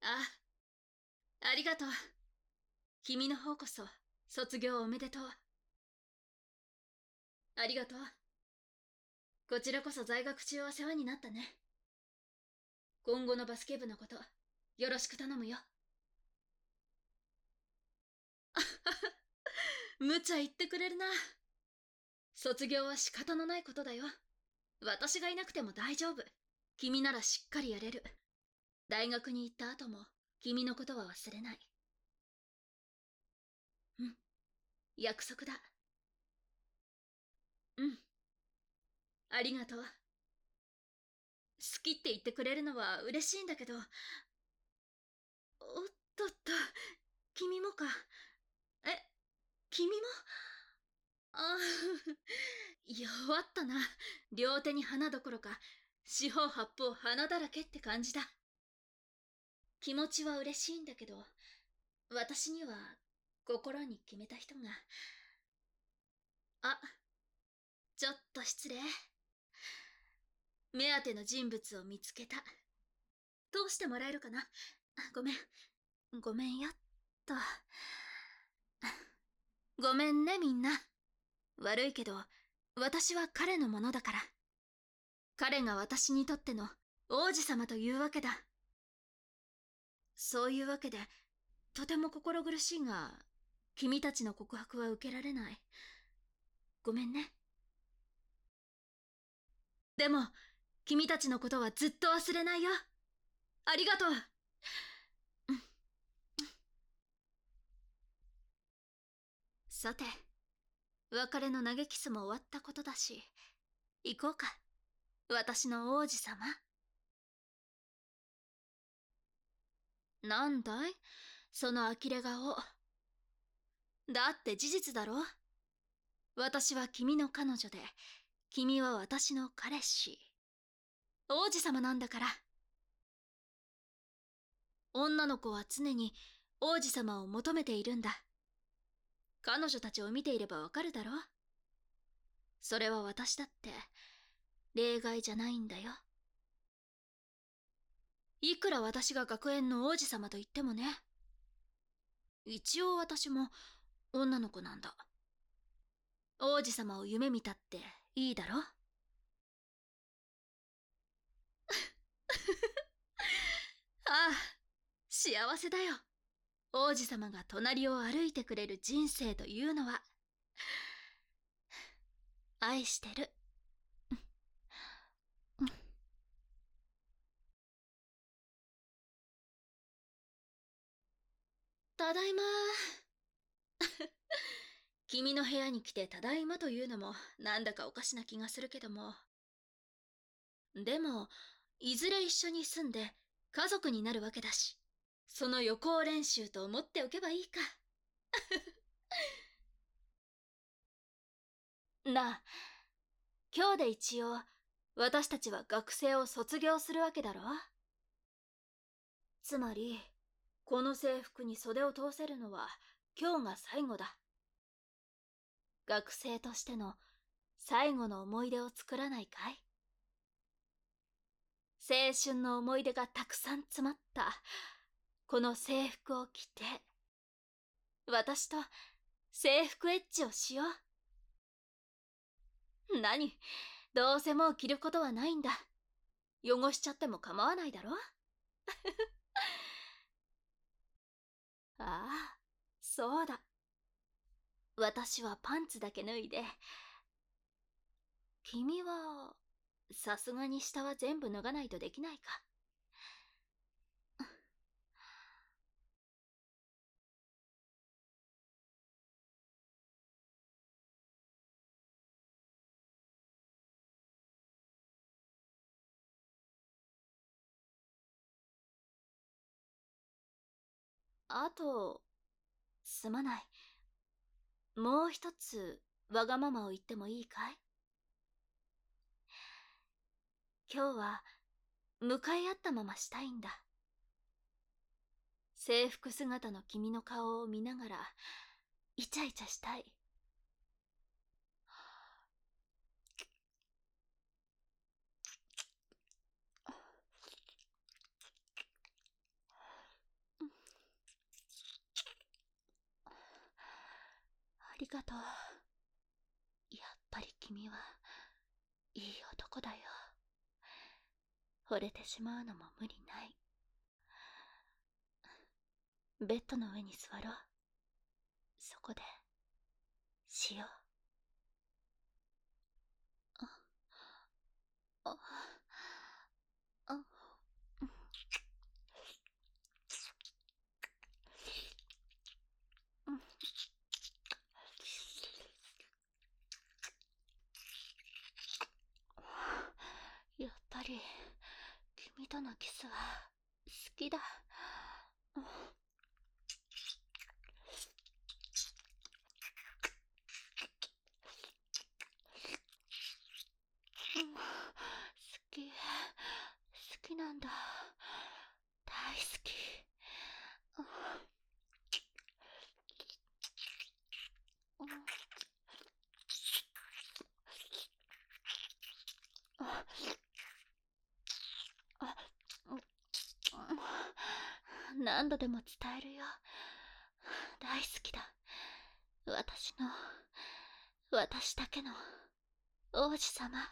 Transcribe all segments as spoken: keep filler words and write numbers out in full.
あ、ありがとう。君の方こそ、卒業おめでとう。ありがとう。こちらこそ在学中は世話になったね。今後のバスケ部のこと、よろしく頼むよ。無茶言ってくれるな。卒業は仕方のないことだよ。私がいなくても大丈夫。君ならしっかりやれる。大学に行った後も、君のことは忘れない。うん。約束だ。うん。ありがとう。好きって言ってくれるのは嬉しいんだけど。おっとっと、君もか。え、君も。ああ、弱ったな。両手に花どころか、四方八方花だらけって感じだ。気持ちは嬉しいんだけど、私には心に決めた人が。あ、ちょっと失礼。目当ての人物を見つけた。通してもらえるかな。ごめん。ごめんよっと。ごめんねみんな。悪いけど、私は彼のものだから。彼が私にとっての王子様というわけだ。そういうわけで、とても心苦しいが、君たちの告白は受けられない。ごめんね。でも、君たちのことはずっと忘れないよ。ありがとう。さて、別れの投げキスも終わったことだし、行こうか。私の王子様。なんだいその呆れ顔。だって事実だろ。私は君の彼女で、君は私の彼氏。王子様なんだから。女の子は常に王子様を求めているんだ。彼女たちを見ていればわかるだろ。それは私だって例外じゃないんだよ。いくら私が学園の王子様と言ってもね。一応私も女の子なんだ。王子様を夢見たっていいだろ。ああ、幸せだよ。王子様が隣を歩いてくれる人生というのは。愛してる。ただいま。君の部屋に来てただいまというのもなんだかおかしな気がするけども。でも、いずれ一緒に住んで家族になるわけだし、その予行練習と思っておけばいいか。なあ、今日で一応私たちは学生を卒業するわけだろ。つまり、この制服に袖を通せるのは今日が最後だ。学生としての最後の思い出を作らないかい？青春の思い出がたくさん詰まったこの制服を着て、私と制服エッチをしよう。何？どうせもう着ることはないんだ。汚しちゃっても構わないだろ。ああ、そうだ。私はパンツだけ脱いで、君はさすがに下は全部脱がないとできないか。あと、すまない。もう一つわがままを言ってもいいかい？今日は向かい合ったまましたいんだ。制服姿の君の顔を見ながらイチャイチャしたい。 がとう。やっぱり君はいい男だよ。惚れてしまうのも無理ない。ベッドの上に座ろう。そこでしよう。あ、あ、あ、うん。やっぱり君とのキスは好きだ。好き、好きなんだ。大好き。何度でも伝えるよ。大好きだ。私の、私だけの王子様。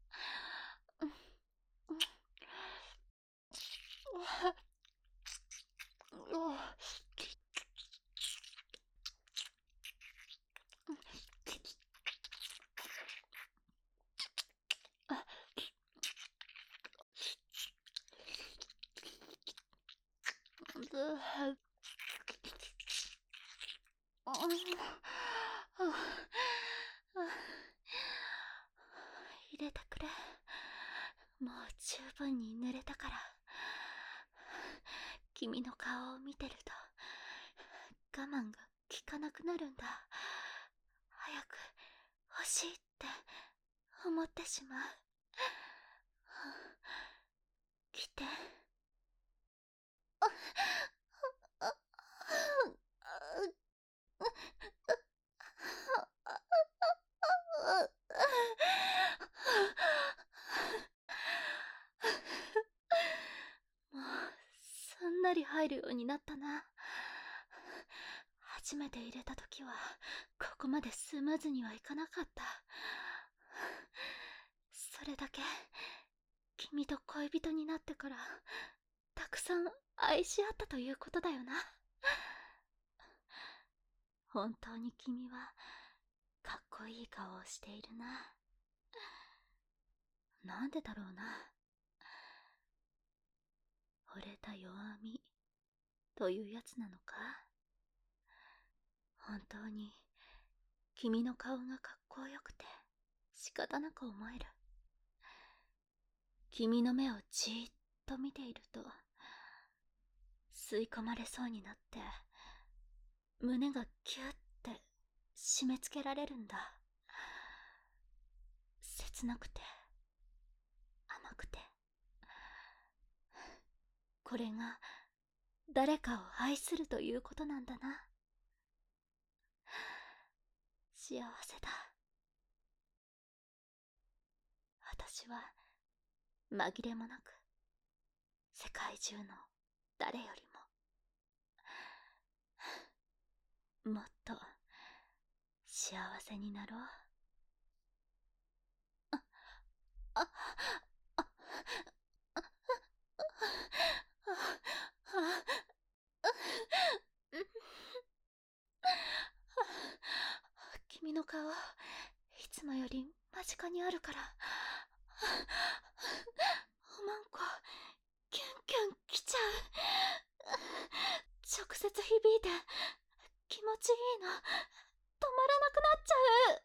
入れてくれ。もう十分に濡れたから。君の顔を見てると我慢が効かなくなるんだ。早く欲しいって思ってしまう。来て。もうすんなり入るようになったな。初めて入れた時はここまでスムーズにはいかなかった。それだけ君と恋人になってからたくさん愛し合ったということだよな。本当に君はかっこいい顔をしているな。なんでだろうな。惚れた弱みというやつなのか。本当に君の顔がかっこよくて仕方なく思える。君の目をじーっと見ていると吸い込まれそうになって胸がキュッて締め付けられるんだ。切なくて甘くて、これが誰かを愛するということなんだな。幸せだ。私は紛れもなく世界中の誰よりももっと幸せになろう。あ、あ、あ、あ、君の顔いつもより間近にあるからおまんこキュンキュンきちゃう。直接響いて気持ちいいの。止まらなくなっちゃう。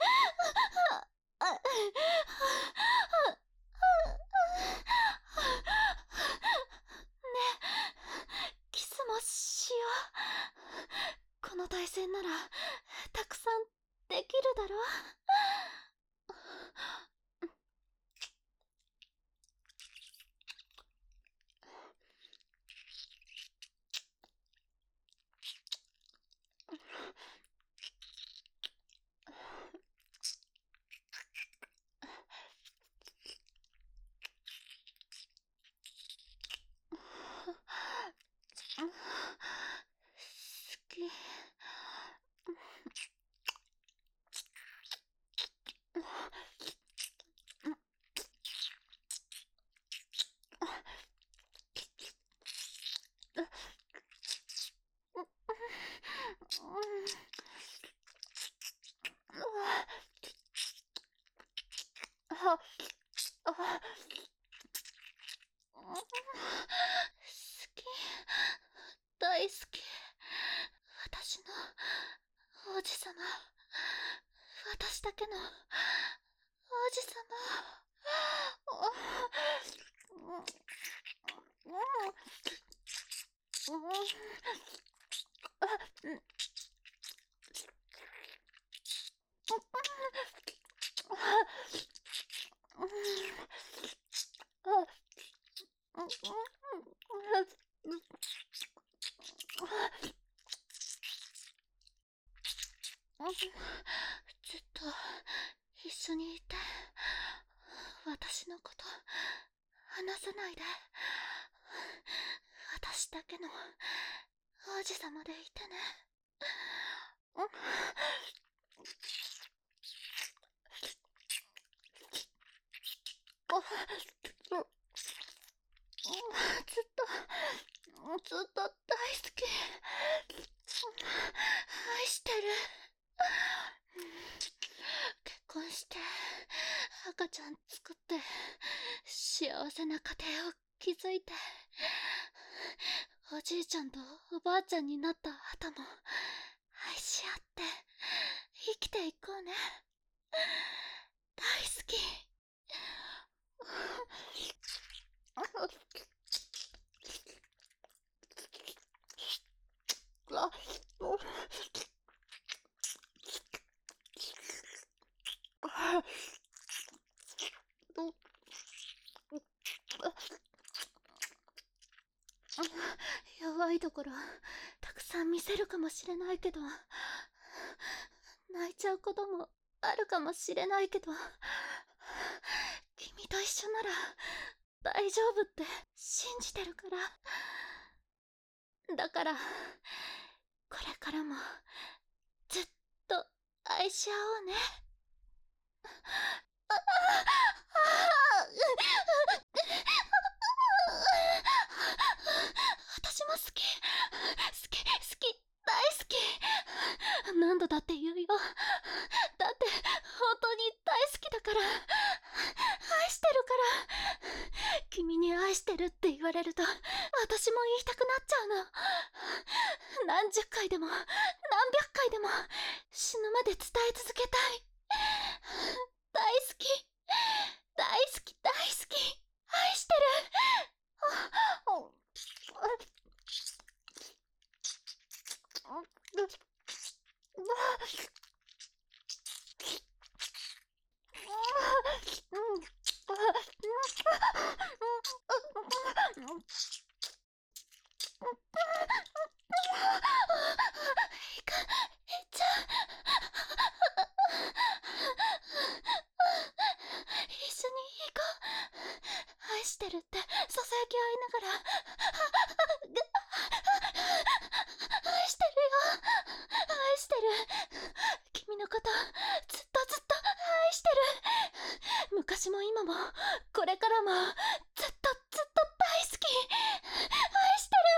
ねえ、キスもしよう。この対戦ならたくさんできるだろ。 き、大好き。私の王子様、私だけの王子様。ずっと一緒にいて、私のこと離さないで。私だけの王子様でいてね。ずっとずっと大好き。愛してる。結婚して赤ちゃん作って幸せな家庭を築いて、おじいちゃんとおばあちゃんになった後も愛し合って生きていこうね。大好き。弱いところたくさん見せるかもしれないけど、泣いちゃうこともあるかもしれないけど、君と一緒なら大丈夫って信じてるから。だからこれからもずっと愛し合おうね。私も好き好き好き大好き。何度だって言うよ。だって本当に大好きだから。愛してるから。君に愛してるって言われると私も言いたくなっちゃうの。何十回でも何百回でも死ぬまで伝え続けたい。大好き大好き大好き愛してる。いか、いっちゃう。一緒に行こう。愛してるってささやき合いながら。愛してるよ。愛してる。君のことずっとずっと愛してる。昔も今もこれからもずっとずっと大好き。愛してる。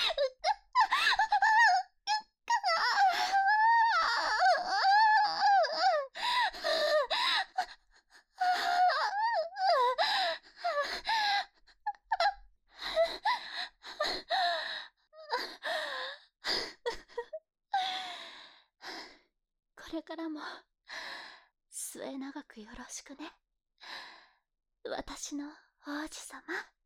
これからも末永くよろしくね。私の王子様。